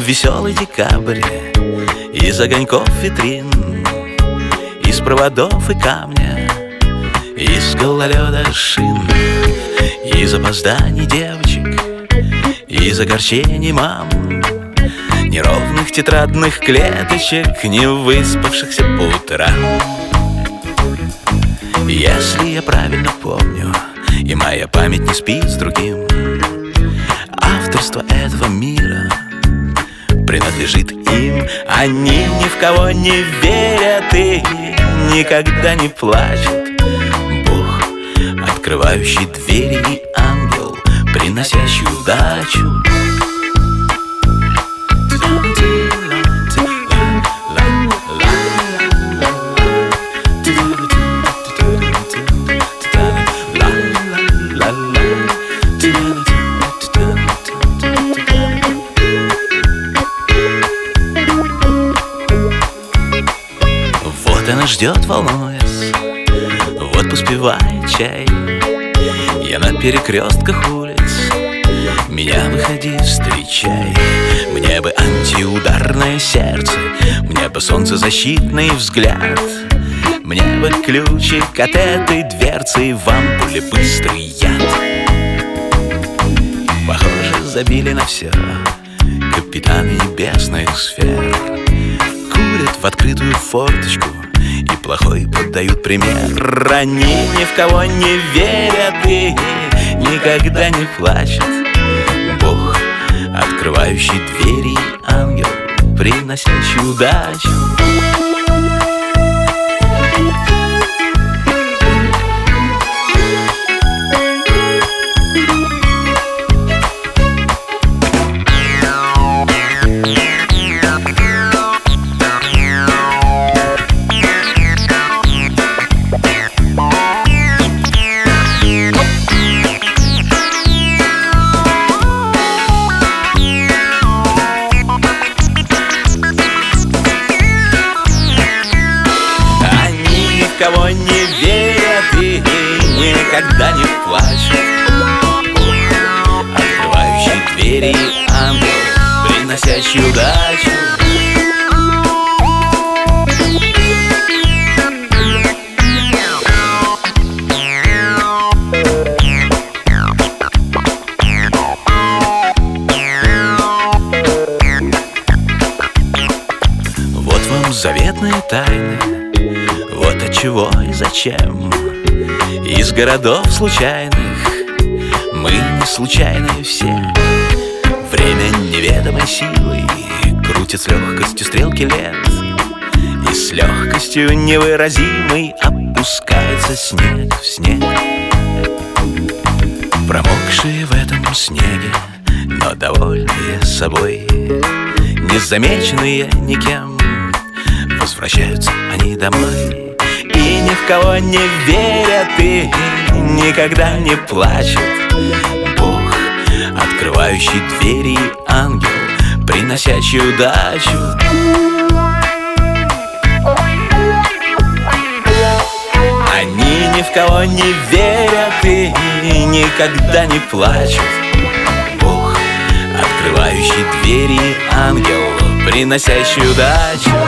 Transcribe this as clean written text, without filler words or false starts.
веселый декабрь, из огоньков витрин, из проводов и камня, из гололеда шин, из опозданий девочек, из огорчений мам, неровных тетрадных клеточек, не выспавшихся по утрам. Если я правильно помню, и моя память не спит с другим, авторство этого мира принадлежит им. Они ни в кого не верят и никогда не плачут. Бог, открывающий двери, и ангел, приносящий удачу. Вот она ждет, волнуясь, вот поспевает чай. Я на перекрестках улиц, меня выходи, встречай. Мне бы антиударное сердце, мне бы солнцезащитный взгляд, мне бы ключик от этой дверцы, в ампуле быстрый яд. Похоже, забили на все капитаны небесных сфер, курят в открытую форточку и плохой поддают пример. Они ни в кого не верят и никогда не плачут. Бог, открывающий двери, ангел, приносящий удачу. Кого не верят и никогда не плачут. Открывающий двери, ангел, приносящий удачу. Вот вам заветные тайны, вот от чего и зачем. Из городов случайных мы не случайные все. Время неведомой силой крутит с легкостью стрелки лет, и с легкостью невыразимой опускается снег в снег. Промокшие в этом снеге, но довольные собой, незамеченные никем, возвращаются они домой. И ни в кого не верят и никогда не плачут. Бог, открывающий двери, ангел, приносящий удачу. Они ни в кого не верят и никогда не плачут. Бог, открывающий двери, ангел, приносящий удачу.